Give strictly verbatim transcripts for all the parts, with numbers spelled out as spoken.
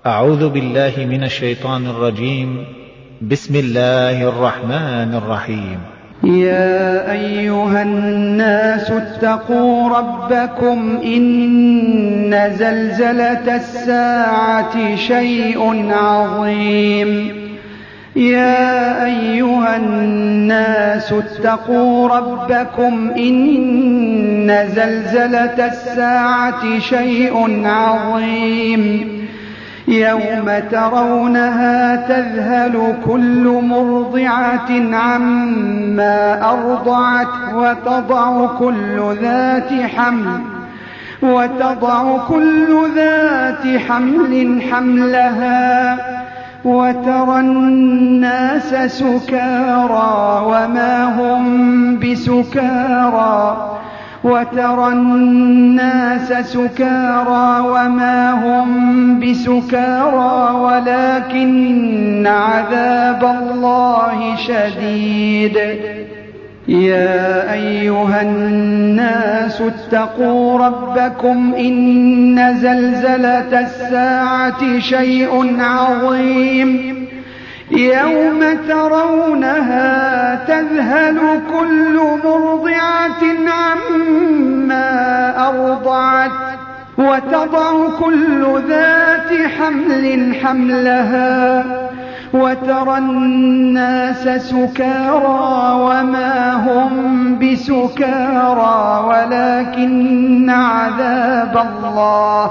أعوذ بالله من الشيطان الرجيم. بسم الله الرحمن الرحيم. يا أيها الناس اتقوا ربكم إن زلزلة الساعة شيء عظيم يا أيها الناس اتقوا ربكم إن زلزلة الساعة شيء عظيم يوم ترونها تذهل كل مرضعة عما أرضعت وتضع كل ذات حمل وتضع كل ذات حمل حملها وترى الناس سكارى وما هم بسكارى وترى الناس سكارى وما هم بسكارى ولكن عذاب الله شديد. يا أيها الناس اتقوا ربكم إن زلزلة الساعة شيء عظيم يوم ترونها تذهل كل مرضعة عما أرضعت وتضع كل ذات حمل حملها وترى الناس سكارى وما هم بسكارى ولكن عذاب الله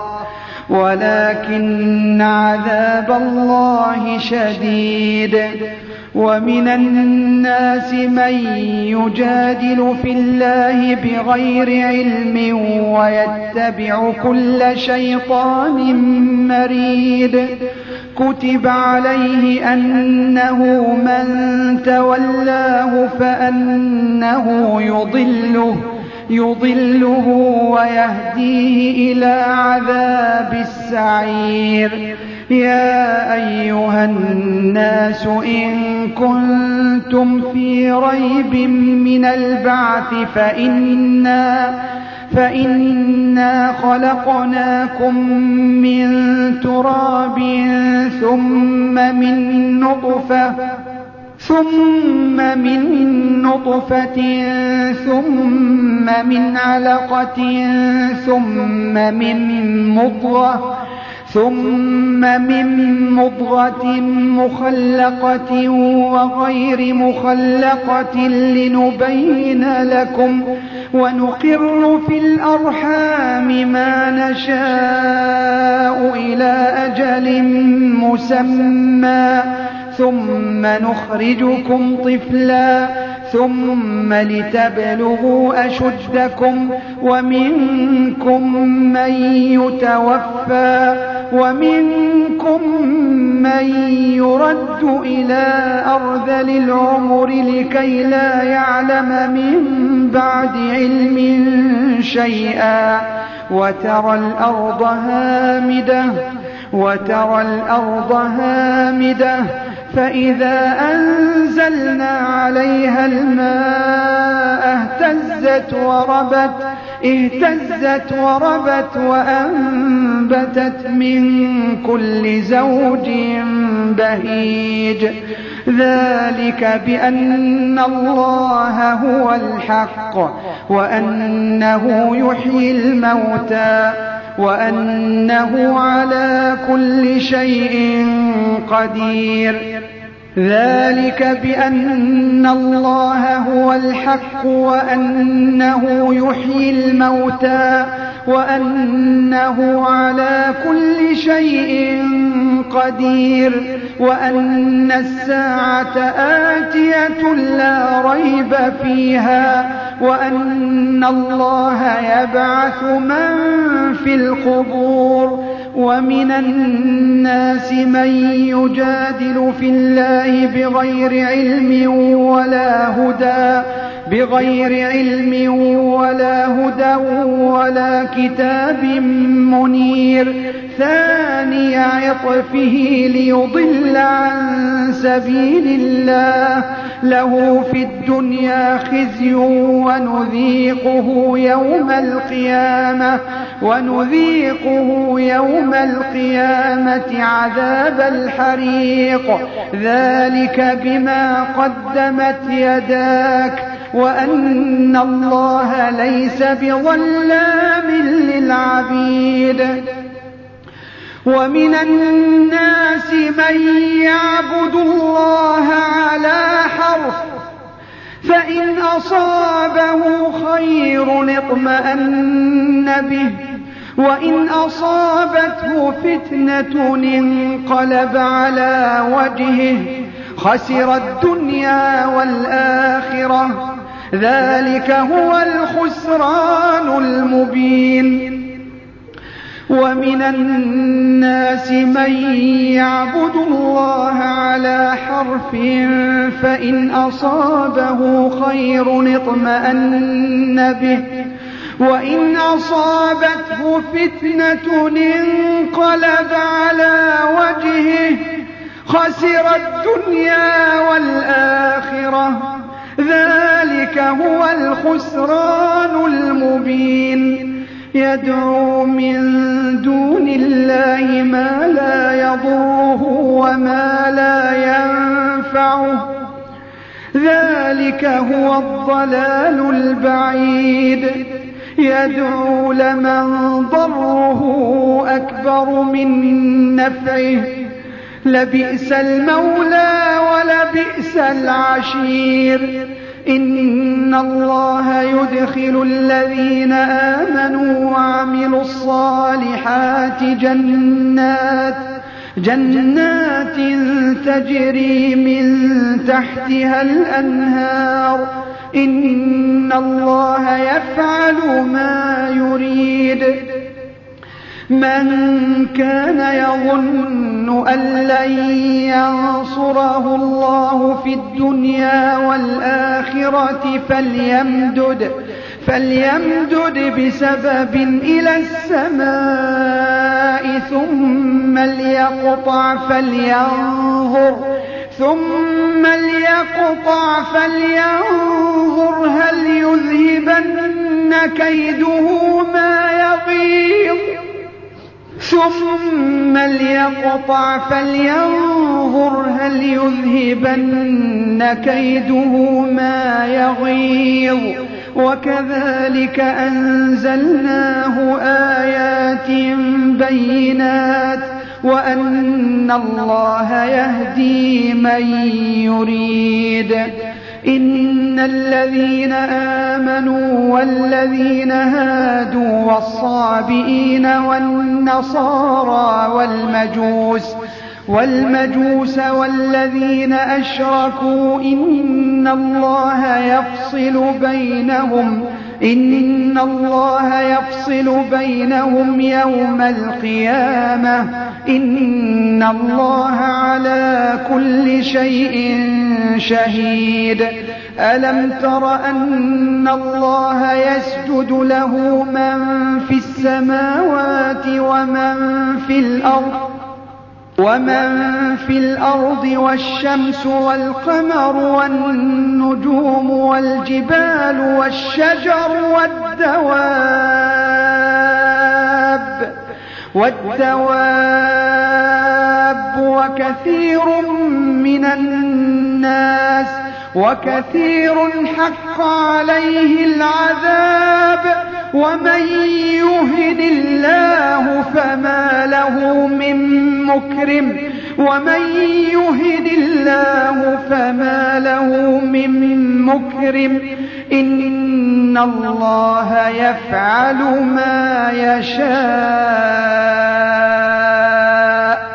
ولكن عذاب الله شديد. ومن الناس من يجادل في الله بغير علم ويتبع كل شيطان مريد كتب عليه أنه من تولاه فأنه يضله يضله ويهديه إلى عذاب السعير. يا أيها الناس إن كنتم في ريب من البعث فإنا فإنا خلقناكم من تراب ثم من نطفة ثم من نطفة ثم من علقة ثم من مضغة ثم من مضغة مخلقة وغير مخلقة لنبين لكم ونقر في الأرحام ما نشاء إلى أجل مسمى ثم نخرجكم طفلا ثم لتبلغوا أشدكم ومنكم من يتوفى ومنكم من يرد إلى أرذل العمر لكي لا يعلم من بعد علم شيئا وترى الأرض هامدة وترى الأرض هامدة فإذا أنزلنا عليها الماء اهتزت وربت اهتزت وربت وأنبتت من كل زوج بهيج. ذلك بأن الله هو الحق وأنه يحيي الموتى وأنه على كل شيء قدير. ذلك بأن الله هو الحق وأنه يحيي الموتى وأنه على كل شيء قدير وأن الساعة آتية لا ريب فيها وأن الله يبعث من في القبور. ومن الناس من يجادل في الله بغير علم ولا هدى بغير علم ولا هدى ولا كتاب منير ثاني عطفه ليضل عن سبيل الله له في الدنيا خزي ونذيقه يوم القيامة ونذيقه يوم القيامة عذاب الحريق ذلك بما قدمت يداك وأن الله ليس بظلام للعبيد. ومن الناس من يعبد الله على حرف فإن أصابه خير اطمأن به وإن أصابته فتنة انقلب على وجهه خسر الدنيا والآخرة ذلك هو الخسران المبين. ومن الناس من يعبد الله على حرف فإن أصابه خير اطمأن به وإن أصابته فتنة انقلب على وجهه خسر الدنيا والآخرة ذلك هو الخسران المبين. يدعو من دون الله ما لا يضره وما لا ينفعه ذلك هو الضلال البعيد. يدعو لمن ضره أكبر من نفعه لبئس المولى ولبئس العشير. إن الله يدخل الذين آمنوا وعملوا الصالحات جنات جنات تجري من تحتها الأنهار إن الله يفعل ما يريد. من كان يظن أن لن ينصره الله في الدنيا والآخرة فليمدد فليمدد بسبب إلى السماء ثم ليقطع فلينظر ثم ليقطع فلينظر هل يذهبن كيده ما يغيظ ثم ليقطع فلينظر هل يذهبن كيده ما يغيظ. وكذلك أنزلناه آيات بينات وأن الله يهدي من يريد. إن الذين آمنوا والذين هادوا والصابئين والنصارى والمجوس والمجوس والذين أشركوا إن الله يفصل بينهم إن الله يفصل بينهم يوم القيامة إن الله على كل شيء شهيد. ألم تر أن الله يسجد له من في السماوات ومن في الأرض ومن في الأرض والشمس والقمر والنجوم والجبال والشجر والدواب والدواب وكثير من الناس وكثير حق عليه العذاب ومن يهن الله فما له من مكرم ومن يهن الله فما له من مكرم إن الله يفعل ما يشاء.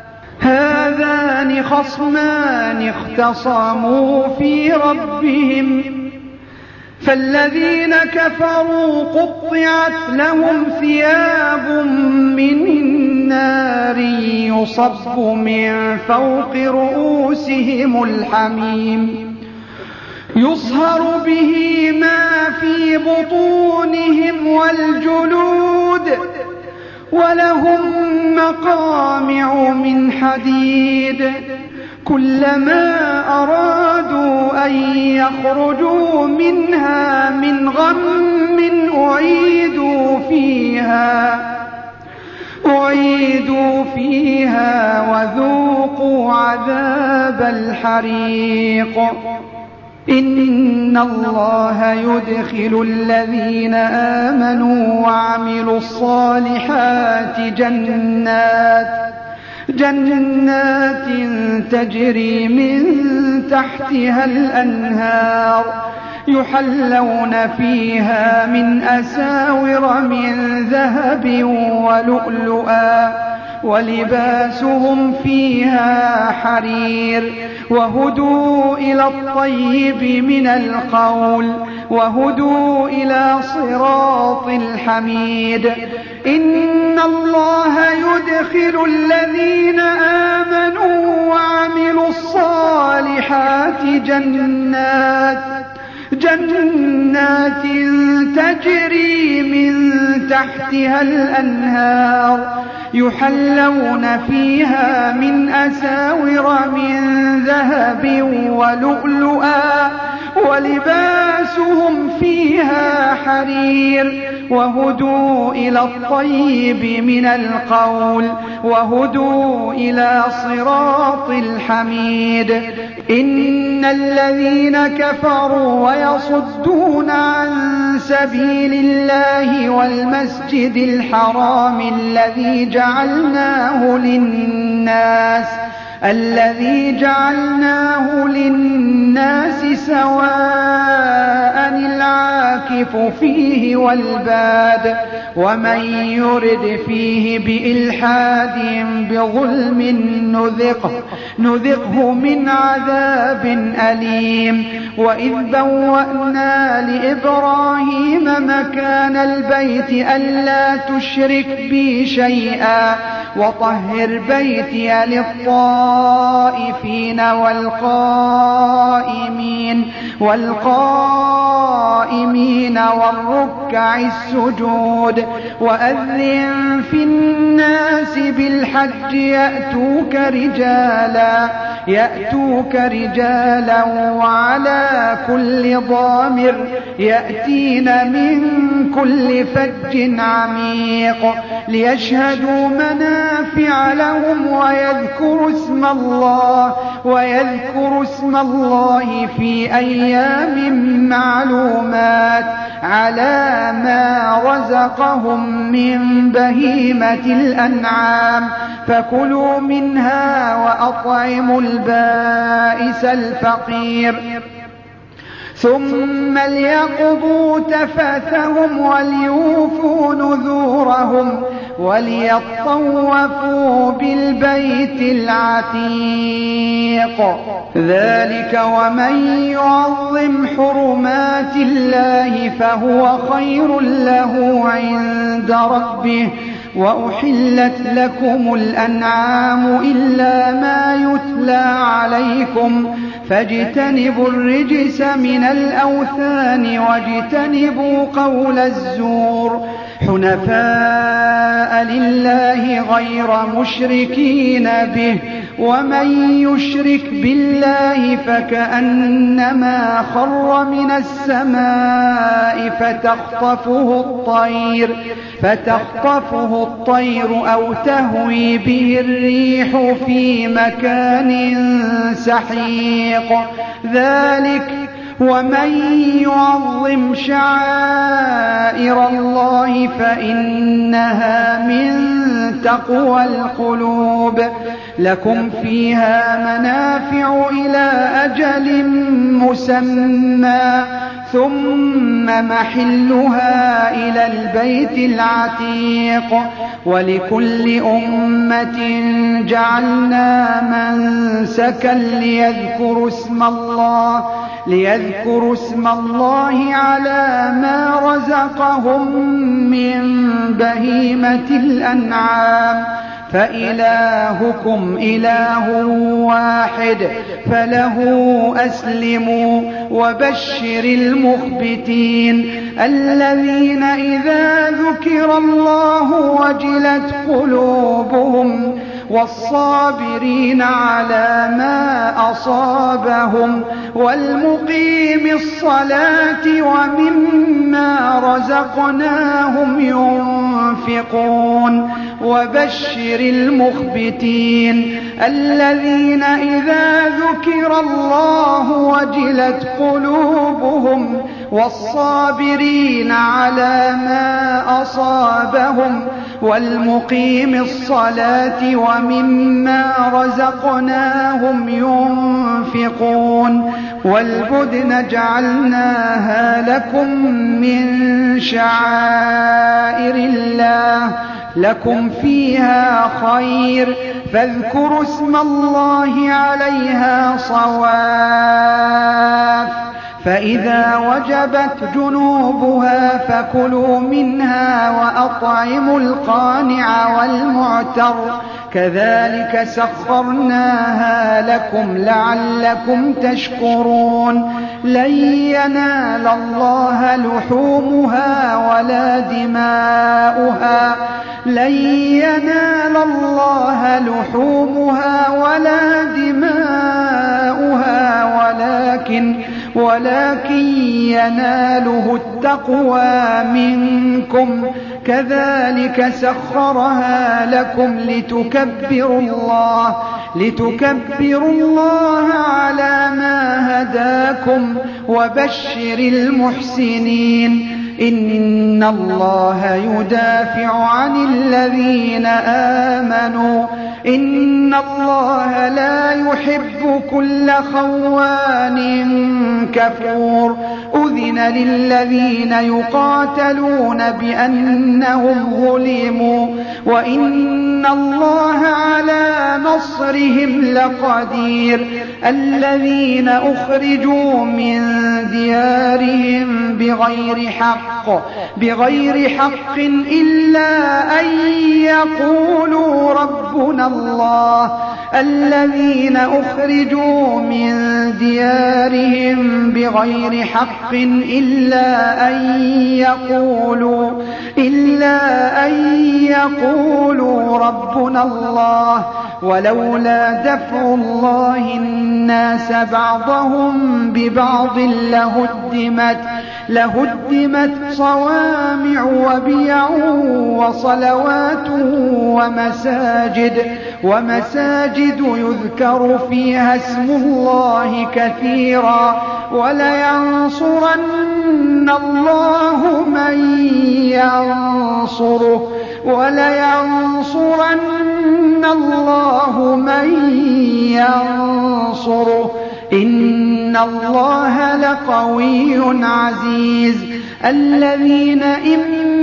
هذان خصمان اختصموا في ربهم فالذين كفروا قطعت لهم ثياب من نار يصب من فوق رؤوسهم الحميم يصهر به ما في بطونهم والجلود ولهم مقامع من حديد كلما أرادوا أن يخرجوا منها من غم أعيدوا فيها أعيدوا فيها وذوقوا عذاب الحريق إن الله يدخل الذين آمنوا وعملوا الصالحات جنات جنات تجري من تحتها الأنهار يحلون فيها من أساور من ذهب ولؤلؤا ولباسهم فيها حرير وهدوا إلى الطيب من القول وهدوا إلى صراط الحميد إن الله يدخل الذين آمنوا وعملوا الصالحات جنات جنات تجري من تحتها الأنهار يحلون فيها من أساور من ذهب ولؤلؤا ولباسهم فيها حرير وهدوا إلى الطيب من القول وهدوا إلى صراط الحميد إن الذين كفروا ويصدون عن سبيل الله والمسجد الحرام الذي جعلناه للناس الذي جعلناه للناس سواء العاكف فيه والباد ومن يرد فيه بإلحاد بظلم نذقه, نذقه من عذاب أليم وإذ بوأنا لإبراهيم مكان البيت ألا تشرك بي شيئا وطهر بيتي للطائفين والقائمين والقائمين والركع السجود وأذن في الناس بالحج يأتوك رجالا يأتوك رجالا وعلى كل ضامر يأتين من كل فج عميق ليشهدوا منافع لهم ويذكروا اسم الله ويذكروا اسم الله في أيام معلومات على ما رزقهم من بهيمة الأنعام فكلوا منها وأطعموا البائس الفقير ثم ليقضوا تفثهم وليوفوا نذورهم وليطوفوا بالبيت العتيق ذلك ومن يعظم حرمات الله فهو خير له عند ربه وأحلت لكم الأنعام إلا ما يتلى عليكم فاجتنبوا الرجس من الأوثان واجتنبوا قول الزور حنفاء لله غير مشركين به ومن يشرك بالله فكأنما خر من السماء فتخطفه الطير فتخطفه الطير أو تهوي به الريح في مكان سحيق ذلك ومن يعظم شعائر الله فإنها من تقوى القلوب لكم فيها منافع إلى أجل مسمى ثم محلها إلى البيت العتيق ولكل أمة جعلنا منسكا ليذكروا اسم الله ليذكروا اسم الله على ما رزقهم من بهيمة الأنعام فإلهكم إله واحد فله أسلموا وبشر المخبتين الذين إذا ذكر الله وجلت قلوبهم والصابرين على ما أصابهم والمقيم الصلاة ومما رزقناهم ينفقون وبشر المخبتين الذين إذا ذكر الله وجلت قلوبهم والصابرين على ما أصابهم والمقيم الصلاة ومما رزقناهم ينفقون والبدن جعلناها لكم من شعائر الله لكم فيها خير فاذكروا اسم الله عليها صواف فإذا وجبت جنوبها فكلوا منها وأطعموا القانع والمعتر كذلك سخرناها لكم لعلكم تشكرون لن ينال الله لحومها ولا دماؤها لن ينال الله لحومها ولا دماؤها ولكن ولكن يناله التقوى منكم كذلك سخرها لكم لتكبروا الله لتكبروا الله على ما هداكم وبشر المحسنين إن الله يدافع عن الذين آمنوا إن الله لا يحب كل خوان كفور أذن للذين يقاتلون بأنهم ظلموا وإن الله على نصرهم لقدير الذين أخرجوا من ديارهم بغير حق بغير حق إلا أن يقولوا ربنا الله الذين أخرجوا من ديارهم بغير حق إلا أن يقولوا إلا أن يقولوا ربنا الله ولولا دفع الله الناس بعضهم ببعض لهدمت لهدمت صوامع وبيع وصلوات ومساجد ومساجد يذكر فيها اسم الله كثيرا ولينصرن الله من ينصره ولينصرن الله من ينصره إن الله لقوي عزيز الذين إن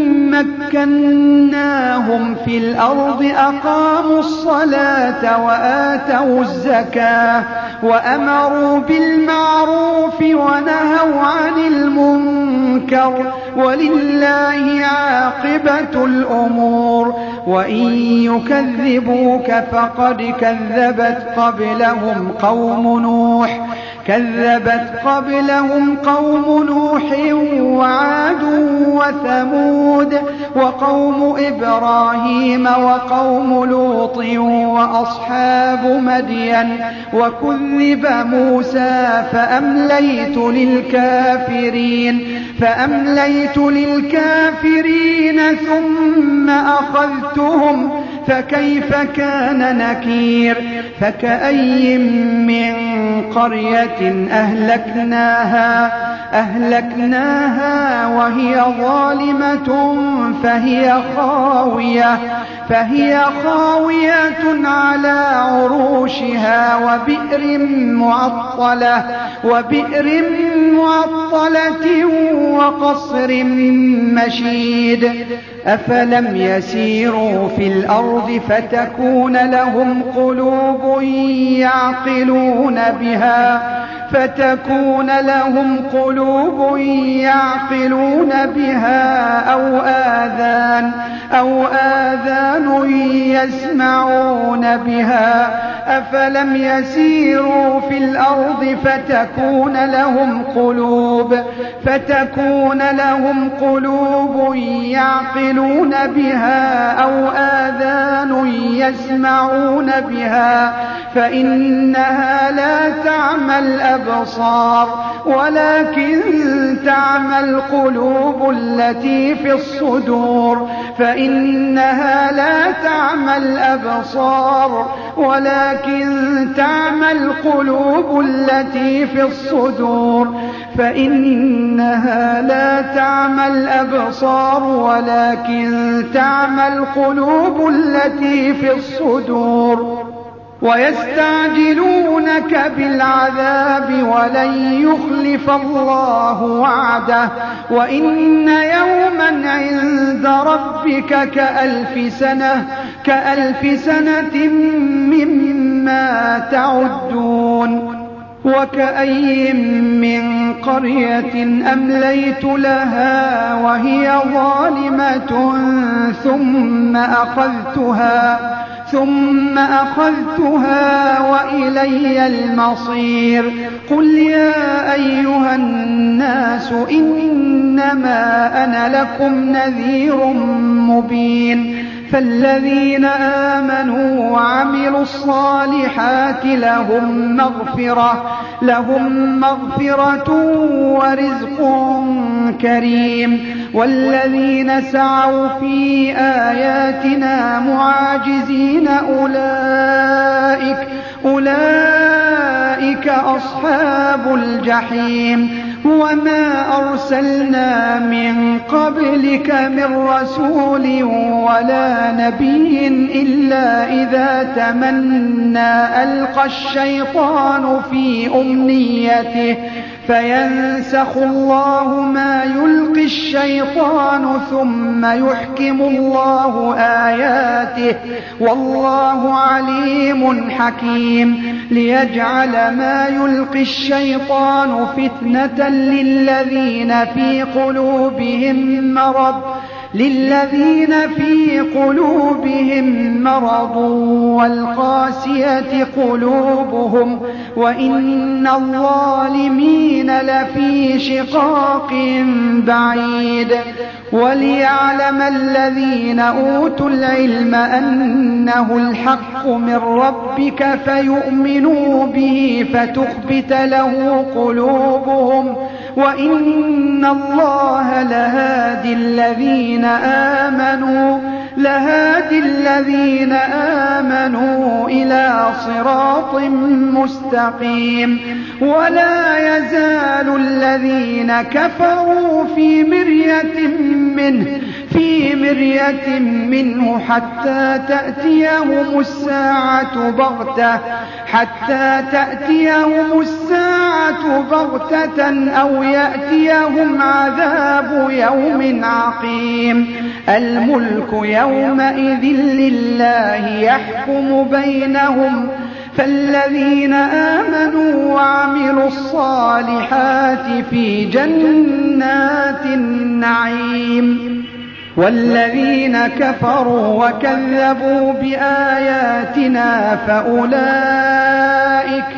مكناهم في الأرض أقاموا الصلاة وآتوا الزكاة وأمروا بالمعروف ونهوا عن المنكر ولله عاقبة الأمور وإن يكذبوك فقد كذبت قبلهم قوم نوح كذبت قبلهم قوم نوح وعاد وثمود وقوم إبراهيم وقوم لوط وأصحاب مدين وكذب موسى فأمليت للكافرين فأمليت للكافرين ثم أخذتهم فكيف كان نكير فكأي من قرية أهلكناها أهلكناها وهي ظالمة فهي خاوية فهي خاوية على عروشها وبئر معطلة وبئر معطلة وقصر مشيد أفلم يسيروا في الأرض فتكون لهم قلوب يعقلون بها فتكون لهم قلوب يعقلون بها أو آذان أو آذان يسمعون بها أفلم يسيروا في الأرض فتكون لهم قلوب فتكون لهم قلوب يعقلون بها أو آذان يسمعون بها فإنها لا تعمى الأبصار ولكن تعمى القلوب التي في الصدور فإنها لا تعمى الأبصار ولكن تعمى القلوب التي في الصدور فإنها لا تعمى الأبصار ولكن تعمى القلوب التي في الصدور ويستعجلونك بالعذاب ولن يخلف الله وعده وإن يوما عند ربك كألف سنة كألف سنة مما تعدون وكأي من قرية أمليت لها وهي ظالمة ثم أخذتها ثم أخذتها وإلي المصير قل يا أيها الناس إنما أنا لكم نذير مبين فالذين آمنوا وعملوا الصالحات لهم مغفرة لهم مغفرة ورزق كريم والذين سعوا في آياتنا معاجزين أولئك أولئك أصحاب الجحيم وما أرسلنا من قبلك من رسول ولا نبي إلا إذا تمنى ألقى الشيطان في أمنيته فينسخ الله ما يلقي الشيطان ثم يحكم الله آياته والله عليم حكيم ليجعل ما يلقي الشيطان فتنة للذين في قلوبهم مرض للذين في قلوبهم مرض والقاسية قلوبهم وإن الظالمين لفي شقاق بعيد وليعلم الذين أوتوا العلم أنه الحق من ربك فيؤمنوا به فتخبت له قلوبهم وإن الله لهادي الذين آمنوا لهادي الذين آمنوا إلى صراط مستقيم ولا يزال الذين كفروا في مرية منه في مرية منه حتى تأتيهم الساعة بغتة حتى تأتيهم الساعة بغتة أو يأتيهم عذاب يوم عقيم الملك يومئذ لله يحكم بينهم فالذين آمنوا وعملوا الصالحات في جنات النعيم والذين كفروا وكذبوا بآياتنا فأولئك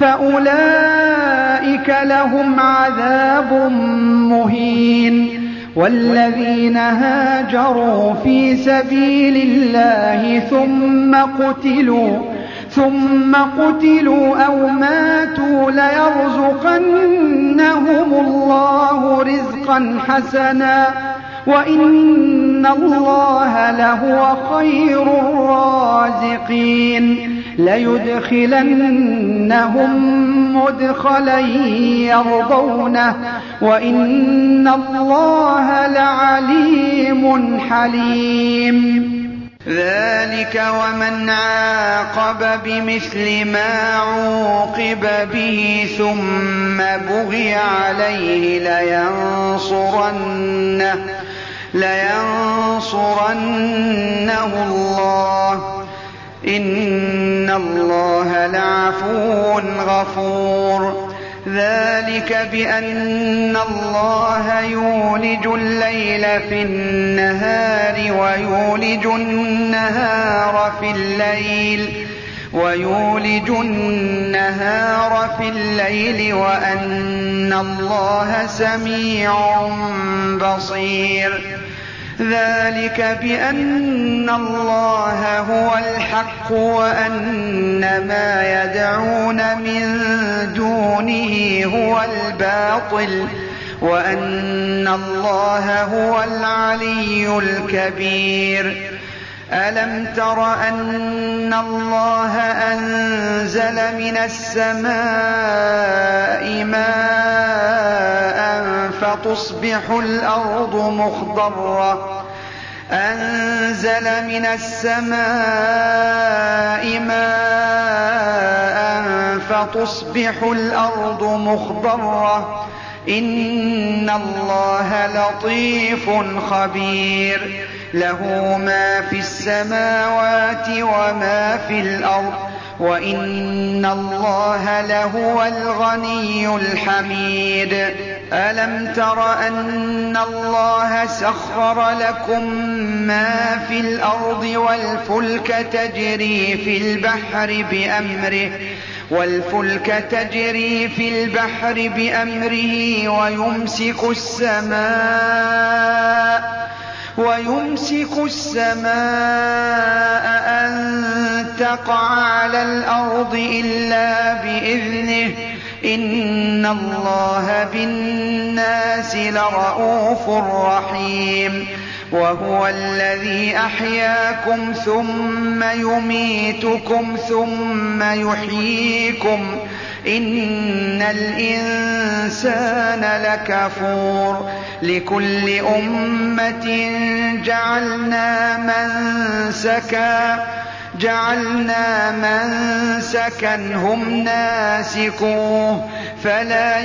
فأولئك لهم عذاب مهين والذين هاجروا في سبيل الله ثم قتلوا ثم قتلوا أو ماتوا ليرزقنهم الله رزقا حسنا وإن الله لهو خير الرازقين ليدخلنهم مدخلا يرضونه وإن الله لعليم حليم ذلك ومن عاقب بمثل ما عوقب به ثم بغي عليه لينصرنه لينصرنه الله إن الله لعفو غفور ذلك بأن الله يولج الليل في النهار ويولج النهار في الليل ويولج النهار في الليل وأن الله سميع بصير ذلك بأن الله هو الحق وأن ما يدعون من دونه هو الباطل وأن الله هو العلي الكبير ألم تر أن الله أنزل من السماء ماء فتصبح الأرض مخضرة أنزل من السماء ماء فتصبح الأرض مخضرة إن الله لطيف خبير له ما في السماوات وما في الأرض وإن الله لهو الغني الحميد ألم تر أن الله سخر لكم ما في الأرض والفلك تجري في البحر بأمره والفلك تجري في البحر بأمره ويمسك السماء ويمسك السماء أن تقع على الأرض إلا بإذنه إن الله بالناس لرءوف رحيم وهو الذي أحياكم ثم يميتكم ثم يحييكم إن الإنسان لكفور لكل أمة جعلنا منسكا جعلنا منسكا هم ناسكوه فلا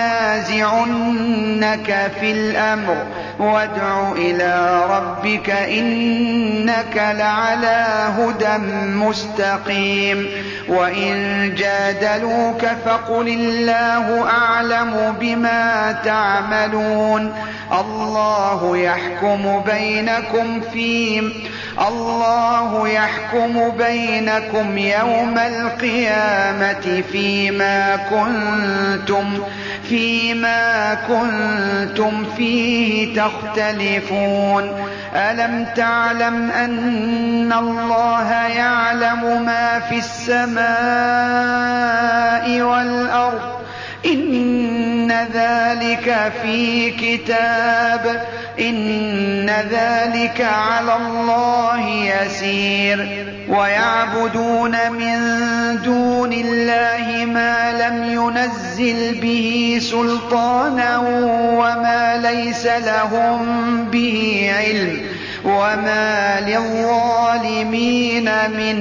ينازعنك في الأمر وادع إلى ربك إنك لعلى هدى مستقيم وإن جادلوك فقل الله أعلم بما تعملون الله يحكم بينكم فيما الله يحكم بينكم يوم القيامة فيما كنتم فيما كنتم فيه تختلفون ألم تعلم أن الله يعلم ما في السماء والأرض إن ذلك في كتاب إن ذلك على الله يسير ويعبدون من دون الله ما لم ينزل به سلطانا وما ليس لهم به علم وما للظالمين من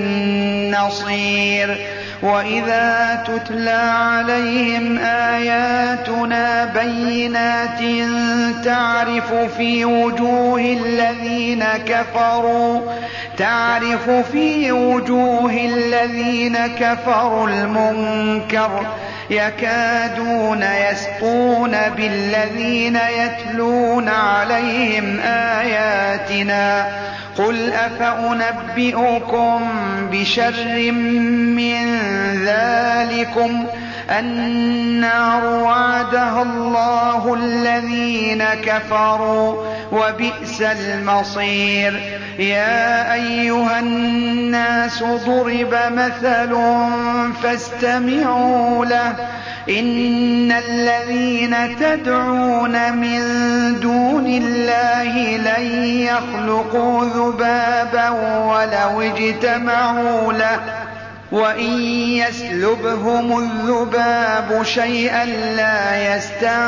نصير وإذا تتلى عليهم آياتنا بينات تعرف في وجوه الذين كفروا تعرف في وجوه الذين كفروا المنكر يكادون يسطون بالذين يتلون عليهم آياتنا قل أفأنبئكم بشر من ذلكم النار وعدها الله الذين كفروا وبئس المصير يا أيها الناس ضرب مثل فاستمعوا له إن الذين تدعون من دون الله لن يخلقوا ذبابا ولو اجتمعوا له وإن يسلبهم الذباب شيئا لا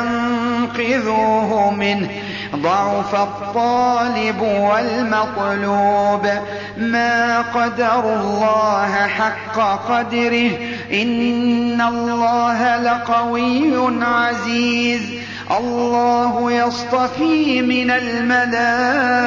يستنقذوه منه ضعف الطالب والمطلوب ما قدروا الله حق قدره إن الله لقوي عزيز الله يصطفي من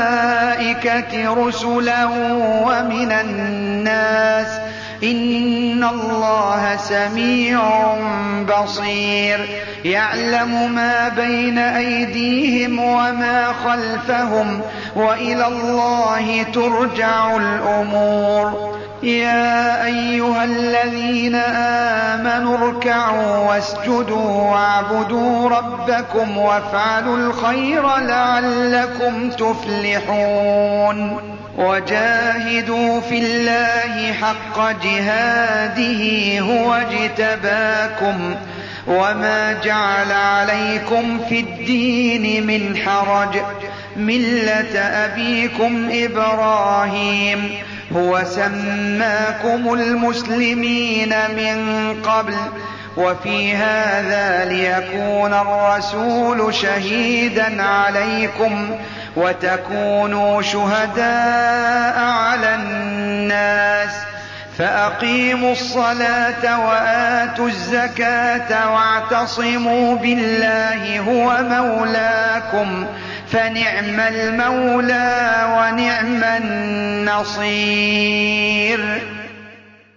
الملائكة رسلا ومن الناس إن إِنَّ اللَّهَ سَمِيعٌ بَصِيرٌ يَعْلَمُ مَا بَيْنَ أَيْدِيهِمْ وَمَا خَلْفَهُمْ وَإِلَى اللَّهِ تُرْجَعُ الْأُمُورُ يَا أَيُّهَا الَّذِينَ آمَنُوا ارْكَعُوا وَاسْجُدُوا وَاعْبُدُوا رَبَّكُمْ وَافْعَلُوا الْخَيْرَ لَعَلَّكُمْ تُفْلِحُونَ وَجَاهِدُوا فِي اللَّهِ حَقَّ جِهَادِهِ هُوَ اجْتَبَاكُمْ وَمَا جَعَلَ عَلَيْكُمْ فِي الدِّينِ مِنْ حَرَجٍ مِلَّةَ أَبِيكُمْ إِبْرَاهِيمَ هُوَ سَمَّاكُمُ الْمُسْلِمِينَ مِنْ قَبْلُ وَفِي هَذَا لِيَكُونَ الرَّسُولُ شَهِيدًا عَلَيْكُمْ وَتَكُونُوا شُهَدَاءَ عَلَى النَّاسِ فَأَقِيمُوا الصَّلَاةَ وَآتُوا الزَّكَاةَ وَاعْتَصِمُوا بِاللَّهِ هُوَ مَوْلَاكُمْ فَنِعْمَ الْمَوْلَىٰ وَنِعْمَ النَّصِيرُ